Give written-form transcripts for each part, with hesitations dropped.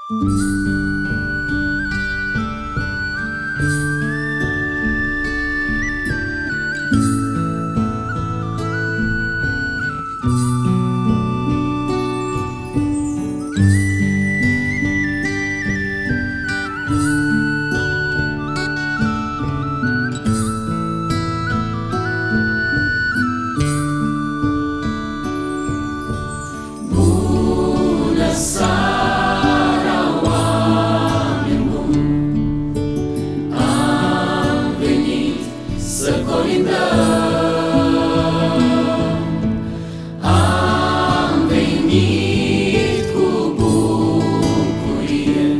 Am venit cu bucurie,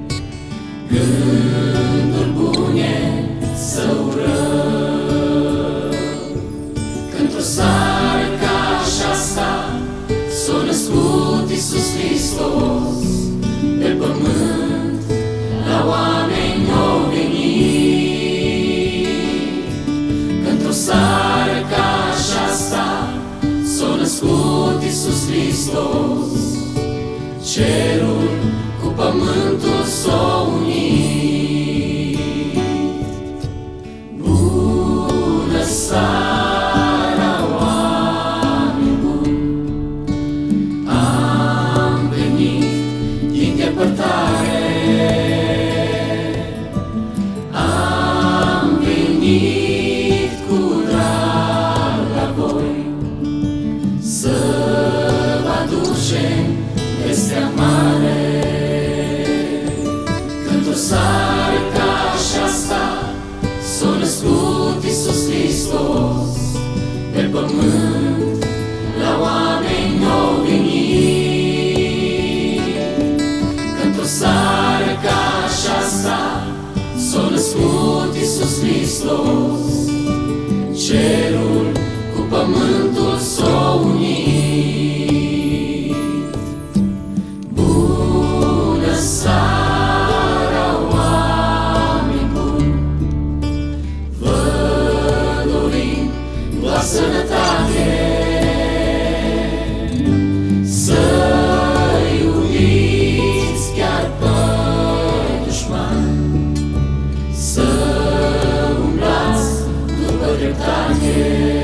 gânduri bune să urăm. Când-o seară ca aceasta s-a născut Iisus Hristos pe pământ, la oameni n-o venit. Când-o seară ca aceasta s-a născut Iisus Hristos, cerul cu pământul s-a unit. Bună seara, oameni buni, am venit din depărtare, am venit cu drag la voi, să vă aducem vestea mare. Când-o seară ca aceasta s-a născut Iisus Hristos pe pământ, la oameni n-o venit. Când-o seară ca aceasta s-a născut Iisus Hristos, cerul cu pământul s-a unit. Bună seara, oameni buni, vă dorim doar sănătate, să iubiți chiar pe dușmani, să umblați după dreptate.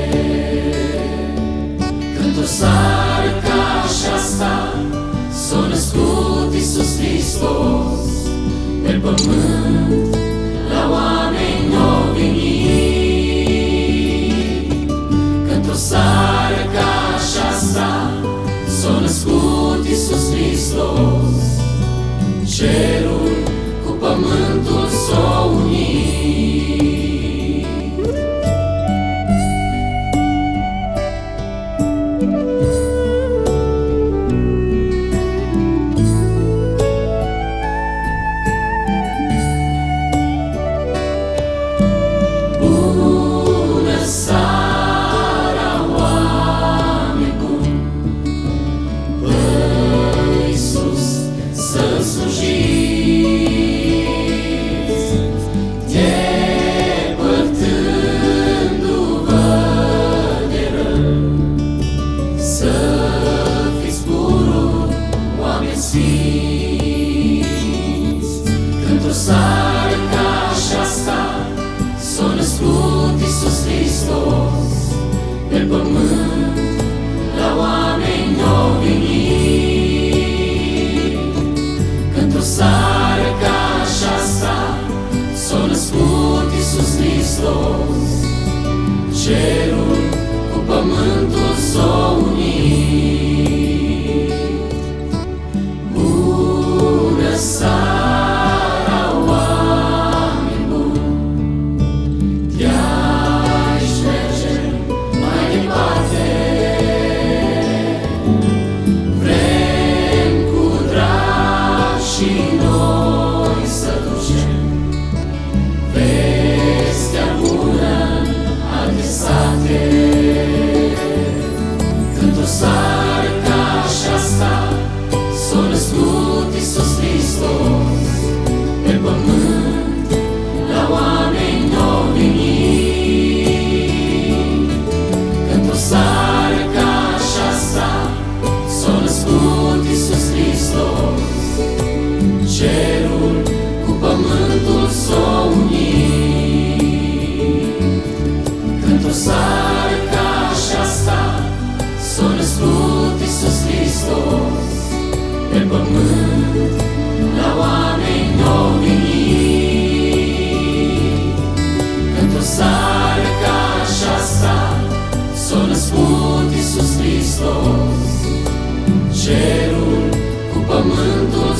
Când-o seară ca aceasta s-a născut Iisus Hristos pe pământ, la oameni n-o venit. Când-o seară ca aceasta s-a născut Iisus Hristos, cerul cu pământul s-a unit. Bună seara, oameni buni, pe Iisus să-L slujiți, depărtându-vă de rău, să fiți pururi, oameni sfinți. Când-o seară ca aceasta s-a născut Iisus Hristos pe pământ, la oameni n-o venit. Când-o seară ca aceasta s-a născut Iisus Hristos, cerul cu pământul s-a unit. Bună seara, oameni buni, de-aici mergem mai departe, vrem cu drag și noi să ducem vestea bună adresate. seară ca aceasta s-a născut Iisus Hristos. Cerul cu pământul